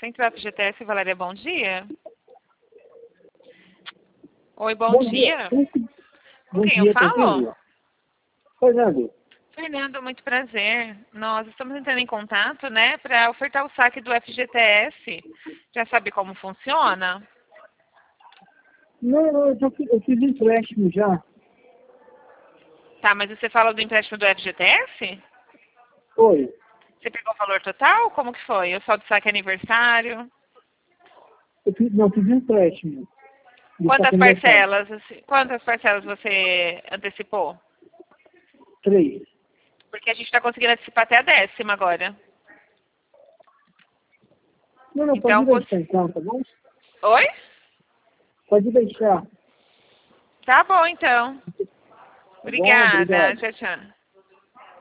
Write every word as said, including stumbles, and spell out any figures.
Central F G T S, Valéria, bom dia. Oi, bom, Bom dia. dia. Com Bom quem dia, eu falo? Fernando. Fernando, Fernando, muito prazer. Nós estamos entrando em contato, né, para ofertar o saque do F G T S. Já sabe como funciona? não, não, eu, já fiz, eu fiz empréstimo já. Tá, mas você fala do empréstimo do F G T S? Oi, Você pegou o valor total? Como que foi? O saldo de saque aniversário? eu fiz, não, eu fiz empréstimo. de Quantas saque aniversário. parcelas? assim, Quantas parcelas você antecipou? Três. Porque a gente está conseguindo antecipar até a décima agora. Não, não, Então, pode você... deixar então, tá bom? Oi? Pode deixar. Tá bom, então. Tá bom? Obrigada. Obrigado. Tchau, tchau.